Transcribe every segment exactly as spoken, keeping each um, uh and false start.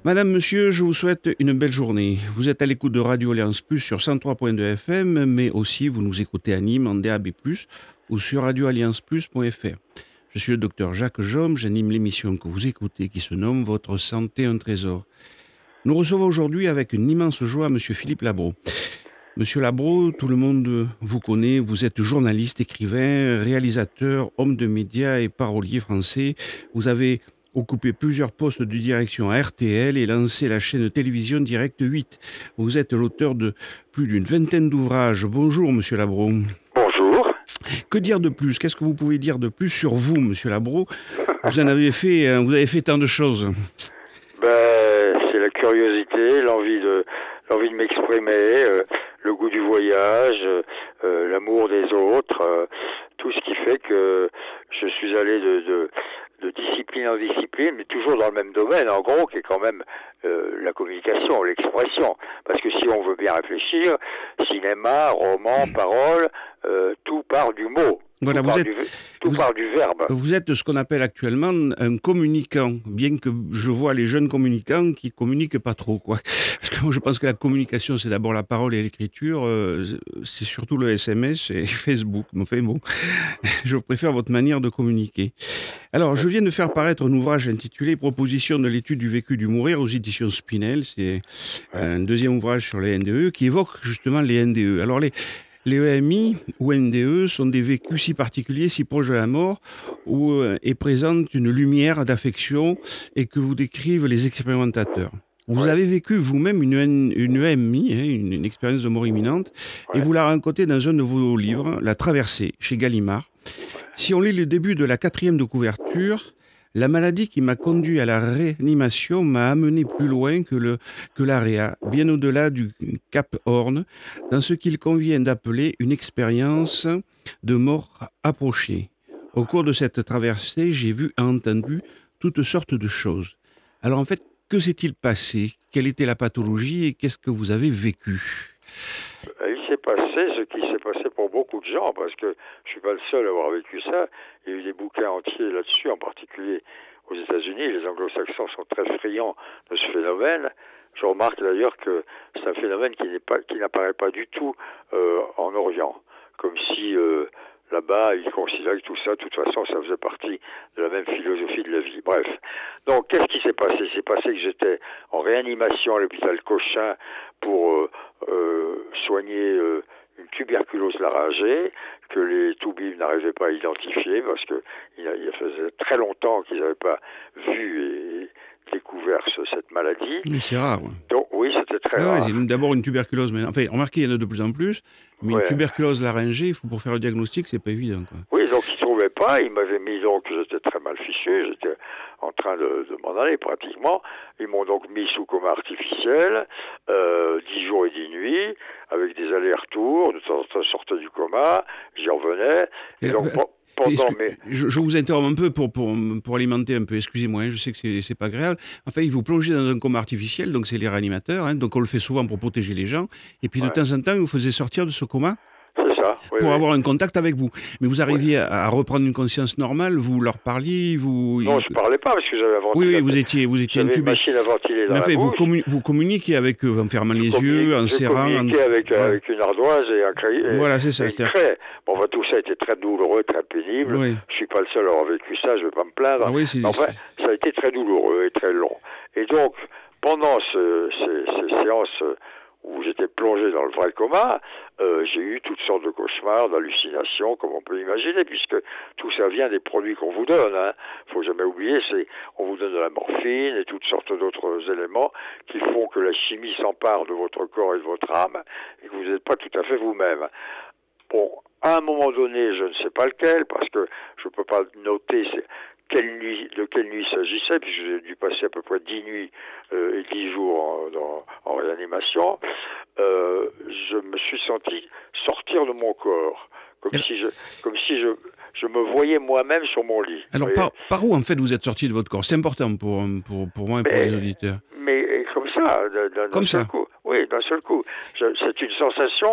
Madame, monsieur, je vous souhaite une belle journée. Vous êtes à l'écoute de Radio Alliance Plus sur cent trois point deux F M, mais aussi vous nous écoutez à Nîmes en D A B plus, ou sur radio alliance plus point f r. Je suis le docteur Jacques Jaume, j'anime l'émission que vous écoutez qui se nomme Votre santé un trésor. Nous recevons aujourd'hui avec une immense joie monsieur Philippe Labro. Monsieur Labro, tout le monde vous connaît, vous êtes journaliste, écrivain, réalisateur, homme de médias et parolier français. Vous avez occupé plusieurs postes de direction à R T L et lancé la chaîne télévision Direct huit. Vous êtes l'auteur de plus d'une vingtaine d'ouvrages. Bonjour monsieur Labro. Bonjour. Que dire de plus? Qu'est-ce que vous pouvez dire de plus sur vous, monsieur Labro? Vous en avez fait, vous avez fait tant de choses. Ben, c'est la curiosité, l'envie de, l'envie de m'exprimer, euh, le goût du voyage, euh, l'amour des autres, euh, tout ce qui fait que je suis allé de, de, de discipline en discipline, mais toujours dans le même domaine, en gros, qui est quand même euh, la communication, l'expression. Parce que si on veut bien réfléchir, cinéma, roman, parole, euh, tout part du mot. Voilà, tout vous part, êtes, du, tout vous, part du verbe. Vous êtes ce qu'on appelle actuellement un communicant, bien que je vois les jeunes communicants qui communiquent pas trop, quoi. Parce que moi, je pense que la communication, c'est d'abord la parole et l'écriture, euh, c'est surtout le S M S et Facebook. Enfin bon, je préfère votre manière de communiquer. Alors, je viens de faire paraître un ouvrage intitulé « Proposition de l'étude du vécu du mourir » aux éditions Spinel. C'est un deuxième ouvrage sur les N D E qui évoque justement les N D E. Alors, les Les E M I ou N D E sont des vécus si particuliers, si proches de la mort, où euh, est présente une lumière d'affection et que vous décrivent les expérimentateurs. Vous ouais. avez vécu vous-même une, une E M I, hein, une, une expérience de mort imminente, ouais. et vous la racontez dans un de vos livres, La Traversée, chez Gallimard. Si on lit le début de la quatrième de couverture, la maladie qui m'a conduit à la réanimation m'a amené plus loin que, le, que l'A R E A, bien au-delà du Cap Horn, dans ce qu'il convient d'appeler une expérience de mort approchée. Au cours de cette traversée, j'ai vu et entendu toutes sortes de choses. Alors en fait, que s'est-il passé? Quelle était la pathologie et qu'est-ce que vous avez vécu? Il s'est passé ce qui s'est passé pour beaucoup de gens, parce que je ne suis pas le seul à avoir vécu ça. Il y a eu des bouquins entiers là-dessus, en particulier aux États-Unis. Les anglo-saxons sont très friands de ce phénomène. Je remarque d'ailleurs que c'est un phénomène qui, n'est pas, qui n'apparaît pas du tout euh, en Orient, comme si euh, là-bas ils considéraient que tout ça, de toute façon, ça faisait partie de la même philosophie de la vie. Bref. Donc, qu'est-ce qui s'est passé? Il s'est passé que j'étais en réanimation à l'hôpital Cochin pour euh, euh, soigner euh, une tuberculose laryngée que les toubibs n'arrivaient pas à identifier parce que il, il faisait très longtemps qu'ils n'avaient pas vu et découvert ce, cette maladie. Mais c'est rare. Ouais. Donc oui, c'était très ah, rare. Ouais, c'est d'abord une tuberculose, mais enfin, remarquez, il y en a de plus en plus, mais ouais. une tuberculose laryngée, il faut pour faire le diagnostic, c'est pas évident, quoi. Oui, donc ils ne trouvaient pas, ils m'avaient mis donc, j'étais très mal fichu, j'étais en train de, de m'en aller pratiquement. Ils m'ont donc mis sous coma artificiel, euh, dix jours et dix nuits, avec des allers-retours, de temps en temps je sortais du coma, j'y revenais. Et, et donc, bon, pendant mes... je, je vous interromps un peu pour, pour, pour alimenter un peu, excusez-moi, hein, je sais que c'est, c'est pas agréable. Enfin, ils vous plongez dans un coma artificiel, donc c'est les réanimateurs, hein, donc on le fait souvent pour protéger les gens, et puis de ouais. temps en temps, ils vous faisaient sortir de ce coma. C'est ça, oui, pour oui. avoir un contact avec vous. Mais vous arriviez oui. à, à reprendre une conscience normale, vous leur parliez, vous... Non, je ne parlais pas parce que j'avais un ventilateur. Oui, oui, vous étiez, vous étiez j'avais intubé. Une machine à ventiler dans Mais en fait, la vous, bouche. commun- vous communiquiez avec eux en fermant je les yeux, en serrant... Je communiquais en... avec, ouais. avec une ardoise et un crayon. Voilà, c'est ça. Et une craie. Bon, bah, tout ça a été très douloureux, très pénible. Oui. Je ne suis pas le seul à avoir vécu ça, je ne vais pas me plaindre. Ah, oui, c'est... Enfin, ça a été très douloureux et très long. Et donc, pendant ce, ces, ces séances... où j'étais plongé dans le vrai coma, euh, j'ai eu toutes sortes de cauchemars, d'hallucinations, comme on peut imaginer, puisque tout ça vient des produits qu'on vous donne. Hein. Faut jamais oublier, c'est on vous donne de la morphine et toutes sortes d'autres éléments qui font que la chimie s'empare de votre corps et de votre âme, et que vous n'êtes pas tout à fait vous-même. Bon, à un moment donné, je ne sais pas lequel, parce que je ne peux pas noter... C'est, Quelle nuit, de quelle nuit il s'agissait, puisque j'ai dû passer à peu près dix nuits euh, et dix jours en, dans, en réanimation, euh, je me suis senti sortir de mon corps, comme Alors, si je, comme si je, je me voyais moi-même sur mon lit. Alors, par, par où, en fait, vous êtes sorti de votre corps? C'est important pour, pour, pour moi et pour mais, les auditeurs. Mais comme ça, d'un, comme d'un seul ça. coup. Oui, d'un seul coup. Je, c'est une sensation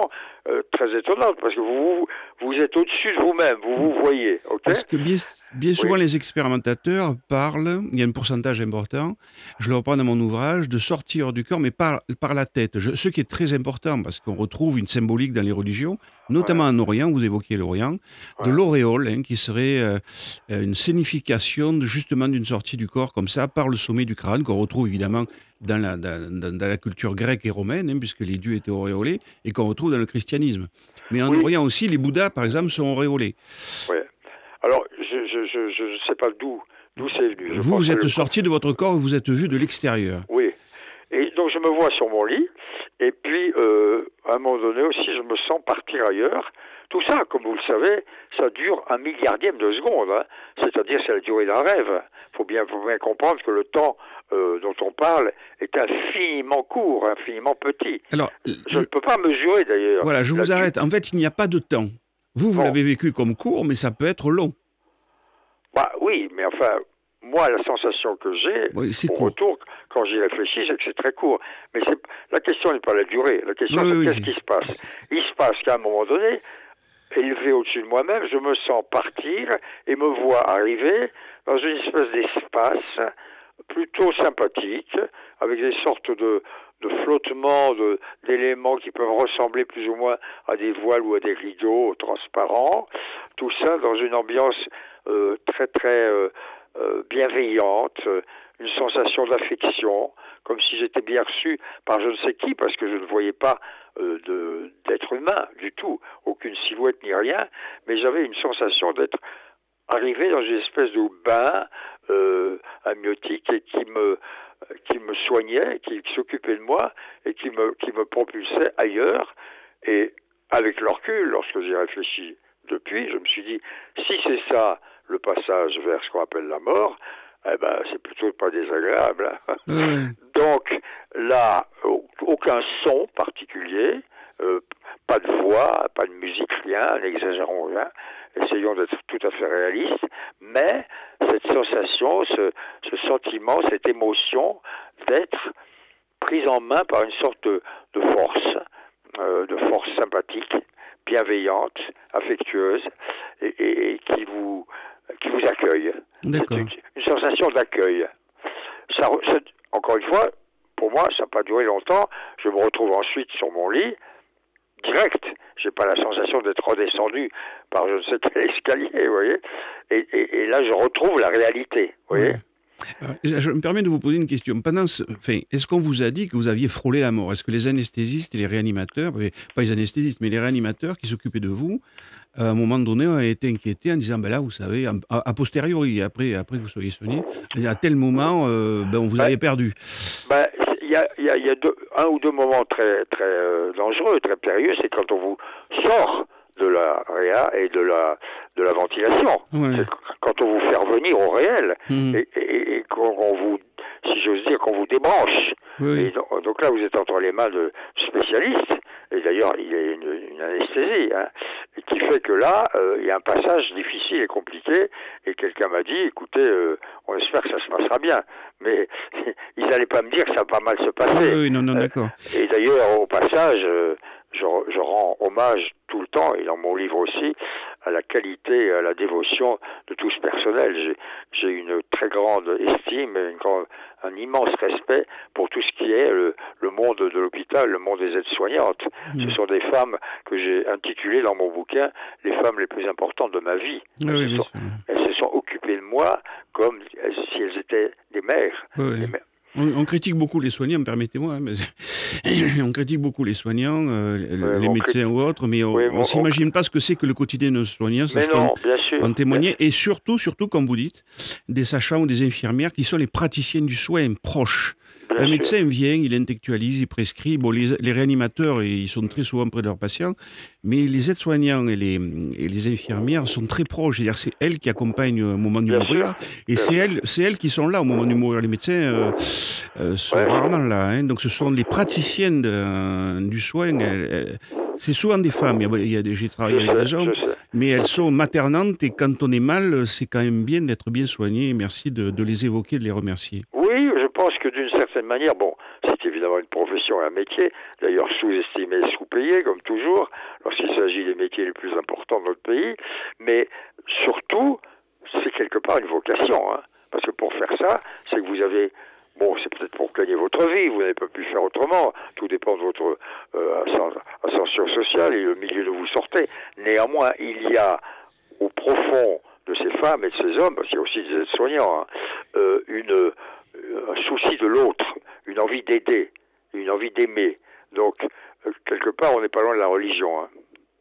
euh, très étonnante, parce que vous, vous êtes au-dessus de vous-même, vous vous voyez, ok? Parce que bien, bien souvent, Oui, les expérimentateurs parlent, il y a un pourcentage important, je le reprends dans mon ouvrage, de sortir du corps, mais par, par la tête. Je- ce qui est très important, parce qu'on retrouve une symbolique dans les religions, notamment ouais, en Orient, vous évoquiez l'Orient, de ouais. l'auréole, hein, qui serait euh, euh, une signification de- justement d'une sortie du corps comme ça, par le sommet du crâne, qu'on retrouve évidemment dans la, dans, dans- dans la culture grecque et romaine, hein, puisque les dieux étaient auréolés, et qu'on retrouve dans le christianisme. Mais en Oui, Orient aussi, les Bouddhas, par exemple, sont auréolés. ouais. Alors, je je, je, je, je sais pas d'où d'où c'est venu. Je Vous, pense vous que êtes le sorti de votre corps et vous êtes vu de l'extérieur. oui. Et donc je me vois sur mon lit, et puis euh, à un moment donné aussi, je me sens partir ailleurs. Tout ça, comme vous le savez, ça dure un milliardième de seconde, hein. C'est-à-dire c'est la durée d'un rêve. Il faut bien, faut bien comprendre que le temps euh, dont on parle est infiniment court, infiniment petit. Alors, Je je, ne peux pas mesurer d'ailleurs. voilà, je La vous du... arrête. En fait, il n'y a pas de temps. Vous, vous Bon, l'avez vécu comme court, mais ça peut être long. bah oui, mais enfin, moi, la sensation que j'ai, Oui, c'est au court. retour, quand j'y réfléchis, c'est que c'est très court. Mais c'est, la question n'est pas la durée. La Oui, question, oui, c'est oui. qu'est-ce qui se passe. Il se passe qu'à un moment donné, élevé au-dessus de moi-même, je me sens partir et me vois arriver dans une espèce d'espace plutôt sympathique, avec des sortes de, de flottements, de, d'éléments qui peuvent ressembler plus ou moins à des voiles ou à des rideaux transparents. Tout ça dans une ambiance euh, très très euh, euh, bienveillante, euh, une sensation d'affection, comme si j'étais bien reçu par je ne sais qui, parce que je ne voyais pas euh, de, d'être humain du tout, aucune silhouette ni rien, mais j'avais une sensation d'être arrivé dans une espèce de bain euh, amniotique et qui me qui me soignait, qui, qui s'occupait de moi et qui me qui me propulsait ailleurs. Et avec le recul, lorsque j'y réfléchi depuis, je me suis dit, si c'est ça le passage vers ce qu'on appelle la mort, eh ben c'est plutôt pas désagréable, hein. Oui, oui. Donc là, aucun son particulier, euh, pas de voix, pas de musique, rien, n'exagérons rien, essayons d'être tout à fait réalistes, mais cette sensation, ce, ce sentiment, cette émotion d'être prise en main par une sorte de, de force, euh, de force sympathique, bienveillante, affectueuse, et, et, et qui vous qui vous accueille. C'est D'accord. une, une sensation d'accueil. Ça, ça, encore une fois, pour moi, ça n'a pas duré longtemps. Je me retrouve ensuite sur mon lit, direct. J'ai pas la sensation d'être redescendu par je ne sais quel escalier, vous voyez. Et, et, et là, je retrouve la réalité, vous voyez. Ouais. Alors, je me permets de vous poser une question. Pendant ce, enfin, est-ce qu'on vous a dit que vous aviez frôlé la mort? Est-ce que les anesthésistes et les réanimateurs, enfin, pas les anesthésistes, mais les réanimateurs qui s'occupaient de vous, à un moment donné, ont été inquiétés en disant, ben là, vous savez, a, a posteriori, après, après que vous soyez soigné, à tel moment, euh, ben, on vous Ben, avait perdu. ben, il y a, il y a, il y a deux, un ou deux moments très, très euh, dangereux, très périlleux, c'est quand on vous sort de la réa et de la, de la ventilation. Ouais. C'est quand on vous fait revenir au réel Mmh. et, et, et qu'on vous, si j'ose dire, qu'on vous débranche. Oui, oui. Et donc, donc là, vous êtes entre les mains de spécialistes. Et d'ailleurs, il y a une, une anesthésie, hein, et qui fait que là, euh, il y a un passage difficile et compliqué. Et quelqu'un m'a dit, écoutez, euh, on espère que ça se passera bien. Mais ils n'allaient pas me dire que ça va pas mal se passer. Oui, oui, non, non, Euh, d'accord. et d'ailleurs, au passage, euh, je, je rends hommage tout le temps, et dans mon livre aussi, à la qualité et à la dévotion de tout ce personnel. J'ai, j'ai une très grande estime, et une grande, un immense respect pour tout ce qui est le, le monde de l'hôpital, le monde des aides-soignantes. Mmh. Ce sont des femmes que j'ai intitulées dans mon bouquin les femmes les plus importantes de ma vie. Oui, Elles, oui, se bien sont, sûr. elles se sont occupées de moi comme si elles étaient des mères. Oui, oui. Des mères. On, on critique beaucoup les soignants, permettez-moi, hein, mais on critique beaucoup les soignants, euh, Ouais, les on médecins critique- ou autres, mais on Oui, ne bon, on- s'imagine pas ce que c'est que le quotidien de nos soignants. Ça, Mais je peux non, en- bien sûr. en témoigner. Et surtout, surtout, comme vous dites, des sachants ou des infirmières qui sont les praticiennes du soin proches. Bien Un sûr. médecin vient, il intellectualise, il prescrit. Bon, les, les réanimateurs, ils sont très souvent près de leurs patients, mais les aides-soignants et les, et les infirmières sont très proches. C'est-à-dire, c'est elles qui accompagnent au moment du Bien mourir, sûr. et Bien c'est sûr. elles, c'est elles qui sont là au moment du mourir. Les médecins euh, euh, sont Ouais. rarement là, hein. Donc, ce sont les praticiennes de- du soin. Elles- elles- c'est souvent des femmes. Il y a, il y a des, j'ai travaillé Je avec sais, des hommes, je sais. mais elles sont maternantes. Et quand on est mal, c'est quand même bien d'être bien soigné. Et merci de, de les évoquer, de les remercier. Oui, je pense pense que d'une certaine manière, bon, c'est évidemment une profession et un métier, d'ailleurs sous-estimé et sous-payé, comme toujours, lorsqu'il s'agit des métiers les plus importants de notre pays, mais surtout, c'est quelque part une vocation, hein, parce que pour faire ça, c'est que vous avez... Bon, c'est peut-être pour gagner votre vie, vous n'avez pas pu faire autrement, tout dépend de votre euh, ascension sociale et le milieu d'où vous sortez. Néanmoins, il y a au profond de ces femmes et de ces hommes, parce qu'il y a aussi des aides-soignants, hein, euh, une, euh, un souci de l'autre, une envie d'aider, une envie d'aimer. Donc, euh, quelque part, on n'est pas loin de la religion. Hein.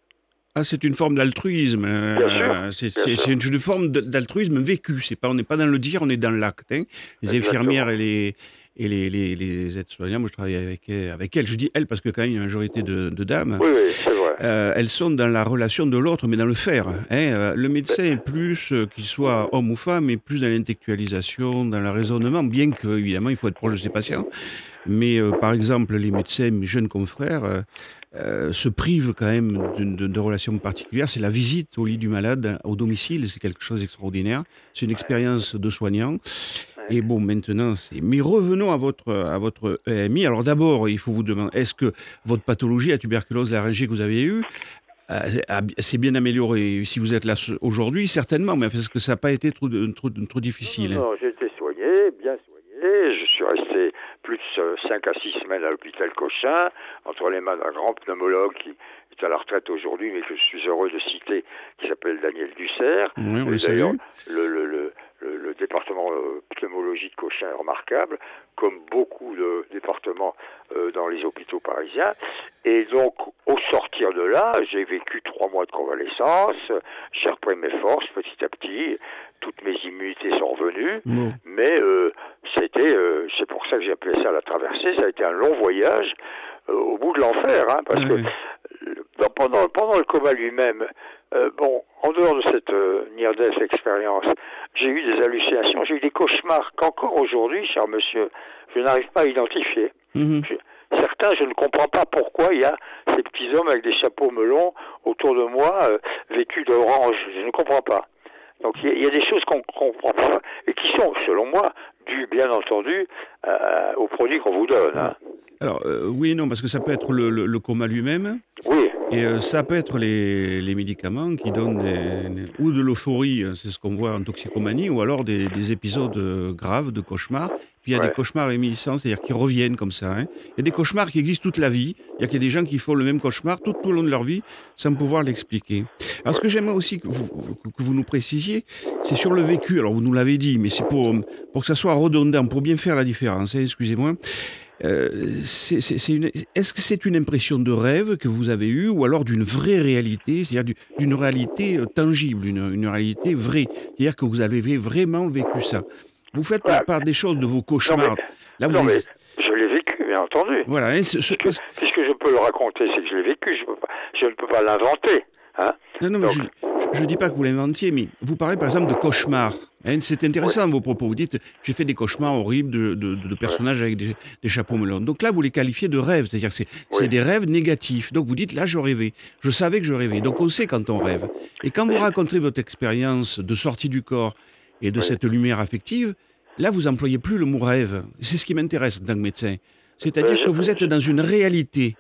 Ah, c'est une forme d'altruisme. Euh, c'est, c'est, c'est une forme d'altruisme vécu. C'est pas, on n'est pas dans le dire, on est dans l'acte. Hein. Les Exactement. infirmières et les, et les, les, les aides-soignants, moi je travaille avec, avec elles. Je dis elles parce que quand même il y a une majorité de, de dames. Oui, oui, c'est vrai. Euh, elles sont dans la relation de l'autre, mais dans le faire. Hein. Le médecin est plus, euh, qu'il soit homme ou femme, est plus dans l'intellectualisation, dans le raisonnement, bien que évidemment il faut être proche de ses patients. Mais euh, par exemple, les médecins, mes jeunes confrères, euh, euh, se privent quand même d'une, de, de relations particulières. C'est la visite au lit du malade, au domicile, c'est quelque chose d'extraordinaire. C'est une expérience de soignant. Et bon, maintenant, c'est... Mais revenons à votre, à votre E M I. Alors d'abord, il faut vous demander, est-ce que votre pathologie, la tuberculose laryngée que vous avez eue, euh, s'est bien améliorée? Si vous êtes là aujourd'hui, certainement, mais est-ce que ça n'a pas été trop, trop, trop difficile? Non, non, j'ai été soigné, bien soigné. Je suis resté plus de cinq à six semaines à l'hôpital Cochin, entre les mains d'un grand pneumologue qui est à la retraite aujourd'hui, mais que je suis heureux de citer, qui s'appelle Daniel Dussert. Oui, on le D'ailleurs, salue. le, le, le, le, le département euh, pneumologie de Cochin est remarquable, comme beaucoup de départements euh, dans les hôpitaux parisiens. Et donc, au sortir de là, j'ai vécu trois mois de convalescence, j'ai repris mes forces petit à petit, toutes mes immunités sont revenues, Bon. mais euh, c'était, euh, c'est pour ça que j'ai appelé ça la traversée, ça a été un long voyage euh, au bout de l'enfer, hein, parce Ouais. que dans, pendant, pendant le coma lui-même, euh, bon, en dehors de cette euh, near-death expérience, j'ai eu des hallucinations, j'ai eu des cauchemars qu'encore aujourd'hui, cher monsieur, je n'arrive pas à identifier. Mm-hmm. Je, certains, je ne comprends pas pourquoi il y a ces petits hommes avec des chapeaux melons autour de moi, euh, vêtus d'orange, je ne comprends pas. Donc il y, y a des choses qu'on ne comprend pas et qui sont, selon moi, dues, bien entendu, euh, aux produits qu'on vous donne. Hein. Alors, euh, oui et non, parce que ça peut être le, le, le coma lui-même, Oui, et euh, ça peut être les, les médicaments qui donnent des, des- ou de l'euphorie, euh, c'est ce qu'on voit en toxicomanie, ou alors des, des épisodes euh, graves de cauchemars. Puis il y a Ouais. des cauchemars réminiscents, c'est-à-dire qui reviennent comme ça. Hein. Il y a des cauchemars qui existent toute la vie. Il y a qu'il y a des gens qui font le même cauchemar tout, tout au long de leur vie sans pouvoir l'expliquer. Alors, ce que j'aimerais aussi que vous, que vous nous précisiez, c'est sur le vécu. Alors, vous nous l'avez dit, mais c'est pour, pour que ça soit redondant, pour bien faire la différence. Hein, excusez-moi. Euh, c'est, c'est, c'est une, est-ce que c'est une impression de rêve que vous avez eue ou alors d'une vraie réalité, c'est-à-dire du, d'une réalité euh, tangible, une, une réalité vraie, c'est-à-dire que vous avez vraiment vécu ça? Vous faites la Voilà. part des choses de vos cauchemars. Non, mais, Là, vous non, avez- mais je l'ai vécu, bien entendu. Voilà, hein, ce- ce- parce- Puisque je peux le raconter, c'est que je l'ai vécu, je, peux pas, je ne peux pas l'inventer. Hein. Non, non, mais Donc, je ne dis pas que vous l'inventiez, mais vous parlez par exemple de cauchemars. Hein, c'est intéressant vos propos. Vous dites, j'ai fait des cauchemars horribles de, de, de- de personnages avec des, des chapeaux melons. Donc là, vous les qualifiez de rêves, c'est-à-dire que c'est, c'est Oui. des rêves négatifs. Donc vous dites, là, je rêvais. Je savais que je rêvais. Donc on sait quand on rêve. Et quand vous racontez votre expérience de sortie du corps et de Oui. cette lumière affective, là, vous employez plus le mot rêve. C'est ce qui m'intéresse en tant que médecin. C'est-à-dire Euh, je- que vous êtes dans une réalité.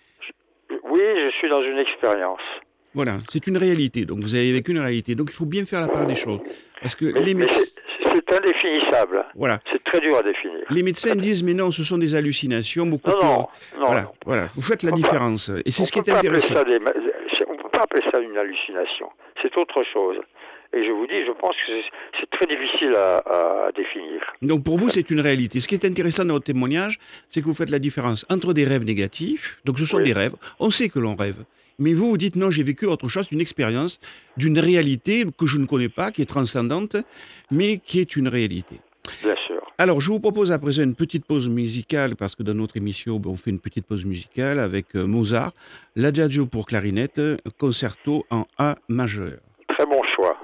oui, je suis dans une expérience. Voilà, c'est une réalité. Donc vous avez vécu une réalité. Donc il faut bien faire la part des choses. Parce que Mais, les mais médecins... c'est, c'est indéfinissable. Voilà. C'est très dur à définir. Les médecins disent, mais non, ce sont des hallucinations, beaucoup Non, de... non, non. Voilà, non. voilà. Vous faites la On peut pas- différence. Et c'est On ce qui peut est pas appeler intéressant. ça des- c'est- on ne peut pas appeler ça une hallucination. C'est autre chose. Et je vous dis, je pense que c'est, c'est très difficile à, à définir. Donc pour vous, c'est une réalité. Ce qui est intéressant dans votre témoignage, c'est que vous faites la différence entre des rêves négatifs, donc ce sont Oui. des rêves, on sait que l'on rêve. Mais vous, vous dites, non, j'ai vécu autre chose, une expérience d'une réalité que je ne connais pas, qui est transcendante, mais qui est une réalité. Bien sûr. Alors, je vous propose à présent une petite pause musicale, parce que dans notre émission, ben, on fait une petite pause musicale avec euh, Mozart, l'Adagio pour clarinette, concerto en A majeur. Très bon choix.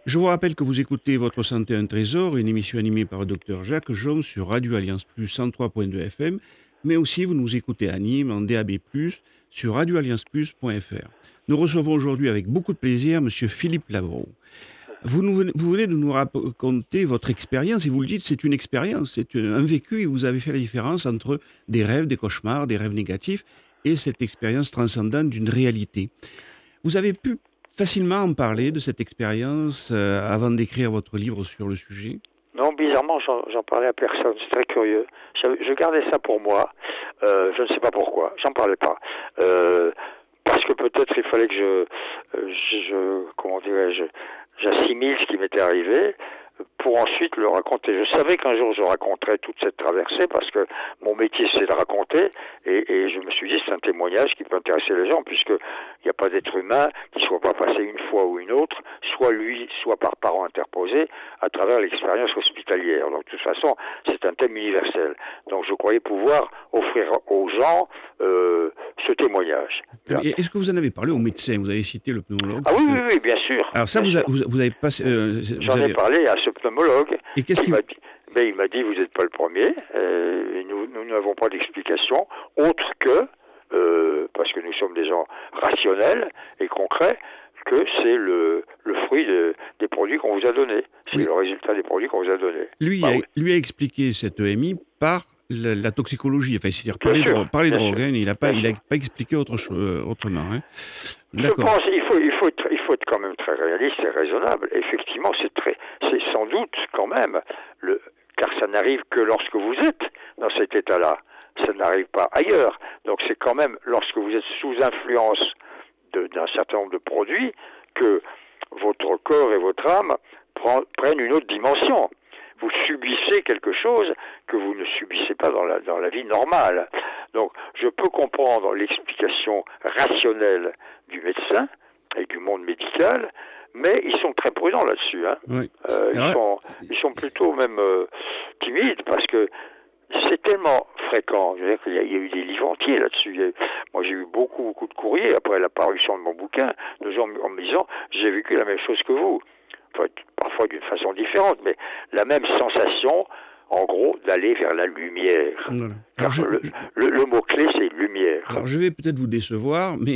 Je vous rappelle que vous écoutez Votre Santé un Trésor, une émission animée par le docteur Jacques Jaume sur Radio Alliance Plus cent trois point deux F M, mais aussi vous nous écoutez à Nîmes en D A B plus, sur radio alliance plus point F R. Nous recevons aujourd'hui avec beaucoup de plaisir M. Philippe Lavaux. Vous, nous venez, vous venez de nous raconter votre expérience, et vous le dites, c'est une expérience, c'est un vécu, et vous avez fait la différence entre des rêves, des cauchemars, des rêves négatifs, et cette expérience transcendante d'une réalité. Vous avez pu facilement en parler de cette expérience euh, avant d'écrire votre livre sur le sujet? Non, bizarrement, j'en, j'en parlais à personne. C'est très curieux. Je, je gardais ça pour moi. Euh, je ne sais pas pourquoi. J'en parlais pas. Euh, parce que peut-être il fallait que je, je, je comment dirais-je, j'assimile ce qui m'était arrivé pour ensuite le raconter. Je savais qu'un jour je raconterais toute cette traversée parce que mon métier c'est de raconter et, et je me suis dit c'est un témoignage qui peut intéresser les gens puisque il n'y a pas d'être humain qui soit pas passé une fois ou une autre, soit lui, soit par parents interposés à travers l'expérience hospitalière. Donc de toute façon c'est un thème universel. Donc je croyais pouvoir offrir aux gens euh, ce témoignage. Et est-ce que vous en avez parlé au médecin? Vous avez cité le pneumologue. Ah oui, oui, oui, bien sûr. Alors ça, bien vous, sûr. A, vous, vous avez pas... Euh, J'en avez... ai parlé à ce pneumologue. Et qu'est-ce qu'il m'a dit? Ben, il m'a dit, vous n'êtes pas le premier. Euh, nous, nous n'avons pas d'explication autre que, euh, parce que nous sommes des gens rationnels et concrets, que c'est le, le fruit de, des produits qu'on vous a donnés. C'est oui. le résultat des produits qu'on vous a donnés. Lui, bah, a, oui. lui a expliqué cette E M I par la, la toxicologie, enfin, c'est-à-dire par les, dro- par les drogues. Hein, il n'a pas, pas expliqué autre chose, euh, autrement. Hein. Je pense qu'il faut, il faut, être, il faut être quand même très réaliste et raisonnable. Effectivement, c'est, très, c'est sans doute quand même, le, car ça n'arrive que lorsque vous êtes dans cet état-là. Ça n'arrive pas ailleurs. Donc c'est quand même lorsque vous êtes sous influence de, d'un certain nombre de produits que votre corps et votre âme prend, prennent une autre dimension. Vous subissez quelque chose que vous ne subissez pas dans la, dans la vie normale. Donc, je peux comprendre l'explication rationnelle du médecin et du monde médical, mais ils sont très prudents là-dessus. Hein. Oui. Euh, ils, sont, ils sont plutôt même euh, timides parce que c'est tellement fréquent. Je veux dire qu'il y a, il y a eu des livres entiers là-dessus. Il y a, moi, j'ai eu beaucoup, beaucoup de courriers après la parution de mon bouquin, de gens en me disant « j'ai vécu la même chose que vous ». Enfin, parfois d'une façon différente, mais la même sensation, en gros, d'aller vers la lumière. Voilà. Alors je, le, le, le mot-clé, c'est lumière. Alors, je vais peut-être vous décevoir, mais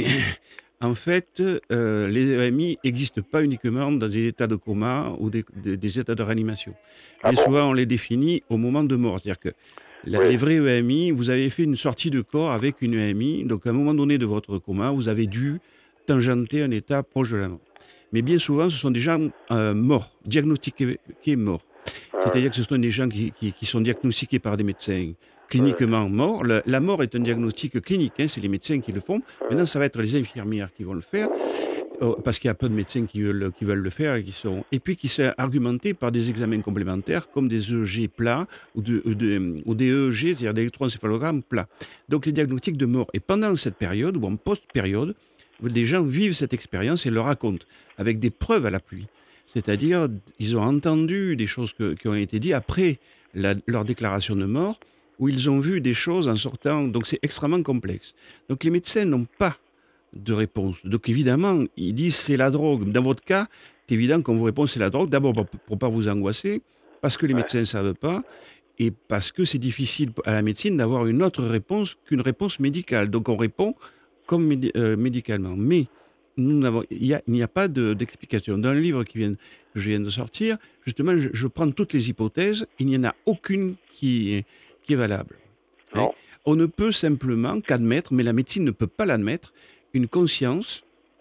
en fait, euh, les E M I n'existent pas uniquement dans des états de coma ou des, des, des états de réanimation. Mais ah bon souvent, on les définit au moment de mort. C'est-à-dire que la, oui. les vrais E M I, vous avez fait une sortie de corps avec une E M I, donc à un moment donné de votre coma, vous avez dû tangenter un état proche de la mort. Mais bien souvent, ce sont des gens euh, morts, diagnostiqués morts. Ouais. C'est-à-dire que ce sont des gens qui, qui, qui sont diagnostiqués par des médecins cliniquement ouais. morts. La, la mort est un diagnostic clinique, hein, c'est les médecins qui le font. Ouais. Maintenant, ça va être les infirmières qui vont le faire, euh, parce qu'il y a peu de médecins qui veulent, qui veulent le faire, et, qui sont, et puis qui sont argumentés par des examens complémentaires, comme des E E G plats, ou, de, de, ou des E E G, c'est-à-dire des électroencéphalogrammes plats. Donc les diagnostics de mort. Et pendant cette période, ou en post-période, des gens vivent cette expérience et le racontent, avec des preuves à l'appui. C'est-à-dire, ils ont entendu des choses que, qui ont été dites après la, leur déclaration de mort, où ils ont vu des choses en sortant. Donc, c'est extrêmement complexe. Donc, les médecins n'ont pas de réponse. Donc, évidemment, ils disent c'est la drogue. Dans votre cas, c'est évident qu'on vous répond c'est la drogue. D'abord, pour ne pas vous angoisser, parce que les médecins ne savent pas, et parce que c'est difficile à la médecine d'avoir une autre réponse qu'une réponse médicale. Donc, on répond comme médi- euh, médicalement. Mais nous n'avons, il y a, il n'y a pas de, d'explication. Dans le livre qui vient, que je viens de sortir, justement, je, je prends toutes les hypothèses. Il n'y en a aucune qui est, qui est valable. Hein. On ne peut simplement qu'admettre, mais la médecine ne peut pas l'admettre, une conscience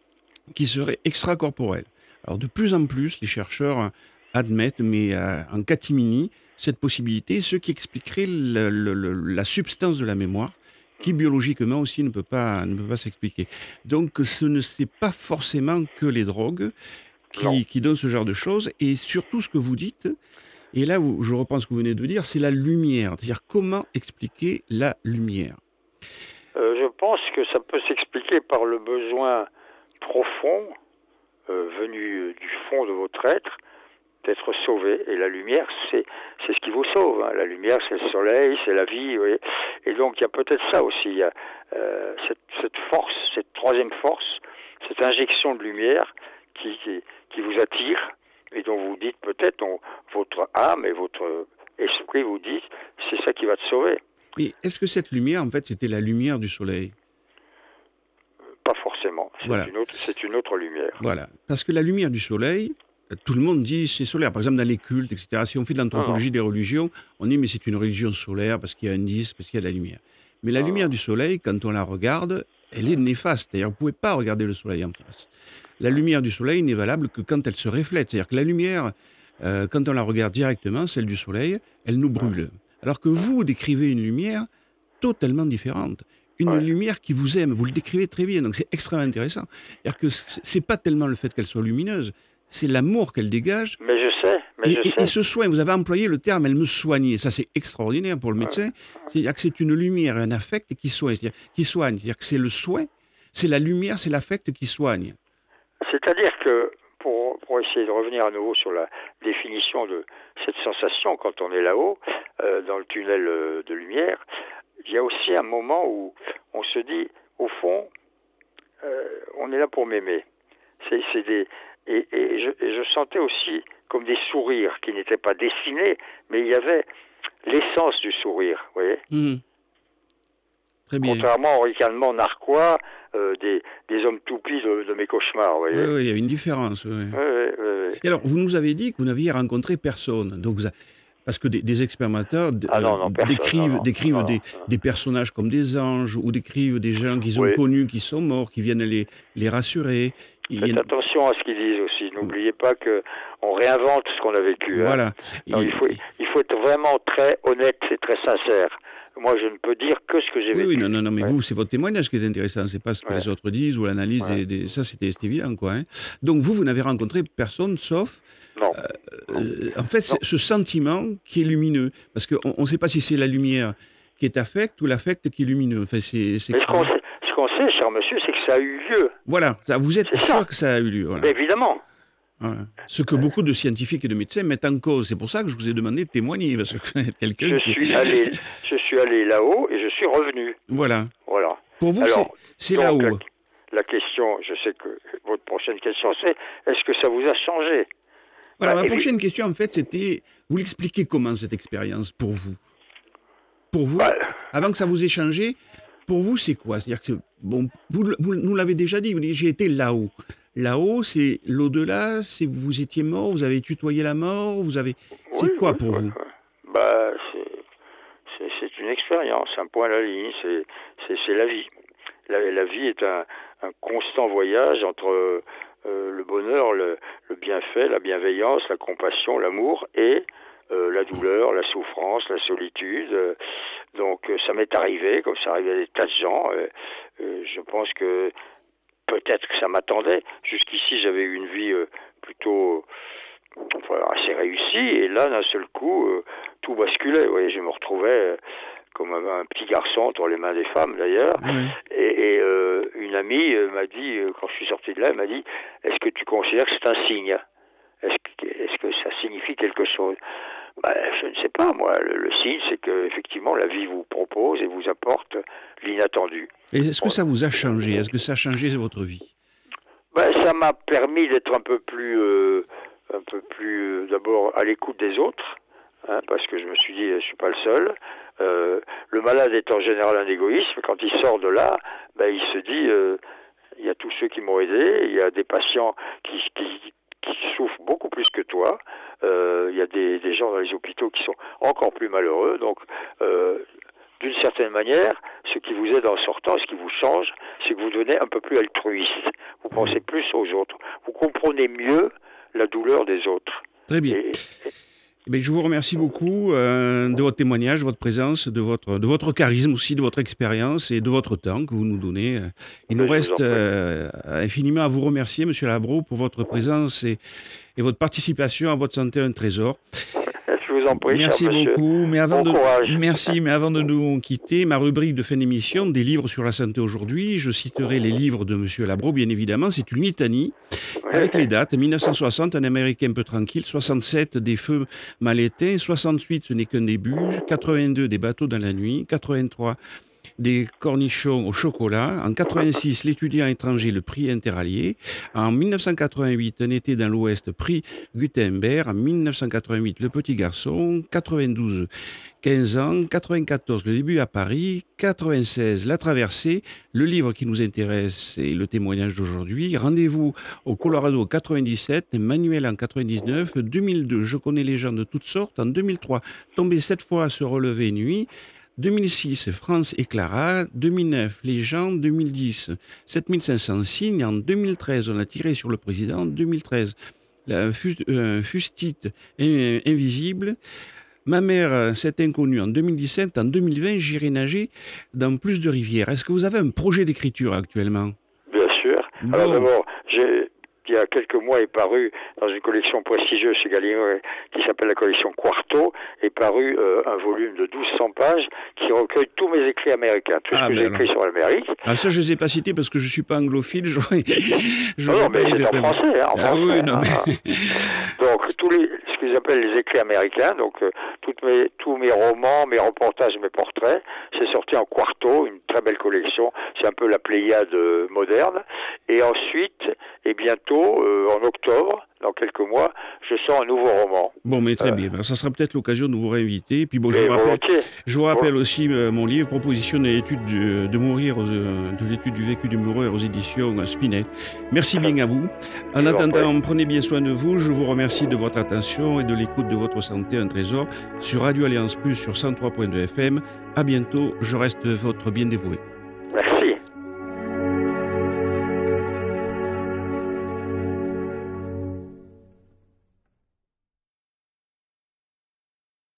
qui serait extracorporelle. Alors, de plus en plus, les chercheurs admettent, mais euh, en catimini, cette possibilité, ce qui expliquerait le, le, le, la substance de la mémoire, qui biologiquement aussi ne peut pas, ne peut pas s'expliquer. Donc ce ne c'est pas forcément que les drogues qui, qui donnent ce genre de choses, et surtout ce que vous dites, et là où je reprends ce que vous venez de dire, c'est la lumière, c'est-à-dire comment expliquer la lumière. Euh, je pense que ça peut s'expliquer par le besoin profond, euh, venu du fond de votre être, d'être sauvé, et la lumière, c'est, c'est ce qui vous sauve. Hein. La lumière, c'est le soleil, c'est la vie, oui. Et donc, il y a peut-être ça aussi, il y a, euh, cette, cette force, cette troisième force, cette injection de lumière qui, qui, qui vous attire et dont vous dites peut-être, on, votre âme et votre esprit vous disent, c'est ça qui va te sauver. Mais est-ce que cette lumière, en fait, c'était la lumière du soleil ? Pas forcément. C'est, voilà. une autre, c'est une autre lumière. Voilà. Parce que la lumière du soleil, tout le monde dit c'est solaire. Par exemple, dans les cultes, et cetera. Si on fait de l'anthropologie des religions, on dit mais c'est une religion solaire parce qu'il y a un disque, parce qu'il y a de la lumière. Mais la non. lumière du soleil, quand on la regarde, elle est néfaste. C'est-à-dire, vous ne pouvez pas regarder le soleil en face. La lumière du soleil n'est valable que quand elle se reflète. C'est-à-dire que la lumière, euh, quand on la regarde directement, celle du soleil, elle nous brûle. Alors que vous décrivez une lumière totalement différente. Une ouais. lumière qui vous aime, vous le décrivez très bien, donc c'est extrêmement intéressant. C'est-à-dire que c'est pas tellement le fait qu'elle soit lumineuse, c'est l'amour qu'elle dégage. Mais je sais, mais et, je et, sais. Et ce soin, vous avez employé le terme « elle me soignait ». Ça, c'est extraordinaire pour le médecin. C'est-à-dire que c'est une lumière, un affect qui soigne. C'est-à-dire, qui soigne. C'est-à-dire que c'est le soin, c'est la lumière, c'est l'affect qui soigne. C'est-à-dire que, pour, pour essayer de revenir à nouveau sur la définition de cette sensation quand on est là-haut, euh, dans le tunnel de lumière, il y a aussi un moment où on se dit, au fond, euh, on est là pour m'aimer. C'est, c'est des, et, et, je, et je sentais aussi comme des sourires qui n'étaient pas dessinés, mais il y avait l'essence du sourire, vous voyez. Mmh. Très bien. Contrairement au ricanement narquois euh, des, des hommes toupis de, de mes cauchemars, vous voyez. Oui, oui, il y a une différence. Oui. Oui, oui, oui, oui. Et alors, vous nous avez dit que vous n'aviez rencontré personne. Donc vous a... Parce que des, des expérimateurs ah non, non, euh, décrivent, non, non, décrivent non, des, non. des personnages comme des anges ou décrivent des gens qu'ils ont oui. connus, qui sont morts, qui viennent les, les rassurer. Faites Et... attention à ce qu'ils disent aussi. N'oubliez pas qu'on réinvente ce qu'on a vécu. Voilà. Hein. Non, et... il, faut, il faut être vraiment très honnête et très sincère. Moi, je ne peux dire que ce que j'ai oui, vécu. Oui, non, non, non, mais ouais. vous, c'est votre témoignage qui est intéressant. C'est pas ce que ouais. les autres disent ou l'analyse ouais. des, des... Ça, c'était évident, quoi. Hein. Donc, vous, vous n'avez rencontré personne sauf... Non. Euh, euh, en fait, c'est ce sentiment qui est lumineux. Parce qu'on ne sait pas si c'est la lumière qui est affecte ou l'affect qui est lumineux. Enfin, c'est, c'est Mais ce qu'on, sait, ce qu'on sait, cher monsieur, c'est que ça a eu lieu. Voilà. Ça, vous êtes c'est sûr ça. que ça a eu lieu. Voilà. Mais évidemment. Voilà. Ce que beaucoup de scientifiques et de médecins mettent en cause. C'est pour ça que je vous ai demandé de témoigner. Parce que quelqu'un je, qui... suis allé, je suis allé là-haut et je suis revenu. Voilà. Voilà. Pour vous, Alors, c'est, c'est là-haut. La, la question, je sais que votre prochaine question, c'est est-ce que ça vous a changé ? Voilà, bah, ma prochaine question, en fait, c'était, vous l'expliquez comment cette expérience pour vous ? Pour vous, bah, avant que ça vous ait changé, pour vous, c'est quoi ? C'est-à-dire que, c'est, bon, vous, vous nous l'avez déjà dit, vous dites, j'ai été là-haut. Là-haut, c'est l'au-delà, c'est vous étiez mort, vous avez tutoyé la mort, vous avez... C'est oui, quoi oui, pour oui, vous ? oui. Bah, c'est, c'est, c'est une expérience, un point à la ligne, c'est, c'est, c'est la vie. La, la vie est un, un constant voyage entre... Euh, le bonheur, le, le bienfait, la bienveillance, la compassion, l'amour et euh, la douleur, la souffrance, la solitude. Euh, donc euh, ça m'est arrivé, comme ça arrive à des tas de gens. Euh, euh, je pense que peut-être que ça m'attendait. Jusqu'ici, j'avais eu une vie euh, plutôt enfin, assez réussie. Et là, d'un seul coup, euh, tout basculait. Vous voyez, je me retrouvais... Euh, comme un, un petit garçon entre les mains des femmes d'ailleurs, oui. et, et euh, une amie euh, m'a dit, euh, quand je suis sorti de là, elle m'a dit, est-ce que tu considères que c'est un signe ? Est-ce que, est-ce que ça signifie quelque chose ? Ben, je ne sais pas, moi. Le, le signe, c'est que effectivement, la vie vous propose et vous apporte l'inattendu. Et est-ce que ça vous a changé ? Est-ce que ça a changé votre vie ? Ben, ça m'a permis d'être un peu plus, euh, un peu plus, euh, d'abord à l'écoute des autres. Hein, parce que je me suis dit, je ne suis pas le seul. Euh, le malade est en général un égoïste, mais quand il sort de là, ben, il se dit, euh, il y a tous ceux qui m'ont aidé, il y a des patients qui, qui, qui souffrent beaucoup plus que toi, euh, il y a des, des gens dans les hôpitaux qui sont encore plus malheureux, donc euh, d'une certaine manière, ce qui vous aide en sortant, ce qui vous change, c'est que vous devenez un peu plus altruiste, vous pensez plus aux autres, vous comprenez mieux la douleur des autres. Très bien. Et, et, Eh bien, je vous remercie beaucoup euh, de votre témoignage, de votre présence, de votre, de votre charisme aussi, de votre expérience et de votre temps que vous nous donnez. Il nous reste euh, infiniment à vous remercier, Monsieur Labro, pour votre présence et, et votre participation à votre santé un trésor. Je vous en prie, merci beaucoup. Mais avant bon de, courage. Merci, mais avant de nous quitter, ma rubrique de fin d'émission, des livres sur la santé aujourd'hui, je citerai les livres de Monsieur Labro, bien évidemment. C'est une litanie avec les dates. mille neuf cent soixante, Un Américain un peu tranquille. soixante-sept, Des feux mal éteints. soixante-huit, Ce n'est qu'un début. quatre-vingt-deux, Des bateaux dans la nuit. quatre-vingt-trois, des cornichons au chocolat. En quatre-vingt-six, l'étudiant étranger, le prix interallié. En mille neuf cent quatre-vingt-huit, un été dans l'Ouest, prix Gutenberg. En mille neuf cent quatre-vingt-huit, le petit garçon. quatre-vingt-douze, quinze ans. quatre-vingt-quatorze, le début à Paris. quatre-vingt-seize, la traversée. Le livre qui nous intéresse et le témoignage d'aujourd'hui. Rendez-vous au Colorado quatre-vingt-dix-sept, Manuel en quatre-vingt-dix-neuf. deux mille deux, je connais les gens de toutes sortes. En deux mille trois, tomber sept fois à se relever nuit. deux mille six, France et Clara. deux mille neuf, les gens. deux mille dix, sept mille cinq cents signes. En deux mille treize, on a tiré sur le président. deux mille treize, la fust- euh, fustite in- invisible. Ma mère s'est inconnue en deux mille dix-sept. En deux mille vingt, j'irai nager dans plus de rivières. Est-ce que vous avez un projet d'écriture actuellement? Bien sûr. Bon. Alors d'abord, j'ai, il y a quelques mois, est paru dans une collection prestigieuse chez Gallimard qui s'appelle la collection Quarto, est paru euh, un volume de douze cents pages qui recueille tous mes écrits américains, tout Ah, ce que ben j'ai alors. écrit sur l'Amérique. Ah, ça, je ne les ai pas cités parce que je ne suis pas anglophile. J'aurais, Non, j'aurais non, mais pas c'est en été- français, hein, en Ah français. oui, non, hein. mais... Donc tous les, ce qu'ils appellent les écrits américains, donc euh, toutes mes, tous mes romans, mes reportages, mes portraits, c'est sorti en quarto, une très belle collection. C'est un peu la Pléiade euh, moderne. Et ensuite, et bientôt, euh, en octobre, dans quelques mois, je sors un nouveau roman. Bon, mais très Euh, bien. Ben, ça sera peut-être l'occasion de vous réinviter. Et puis bon, je Et vous rappelle, volontiers. je vous rappelle aussi euh, mon livre, Proposition de l'étude de, de mourir, aux, euh, de l'étude du vécu du moureur aux éditions euh, Spinett. Merci bien à vous. En Je vous en attendant, prenez bien soin de vous. Je vous remercie de votre attention et de l'écoute de votre santé, un trésor, sur Radio Alliance Plus sur cent trois point deux F M. À bientôt. Je reste votre bien dévoué.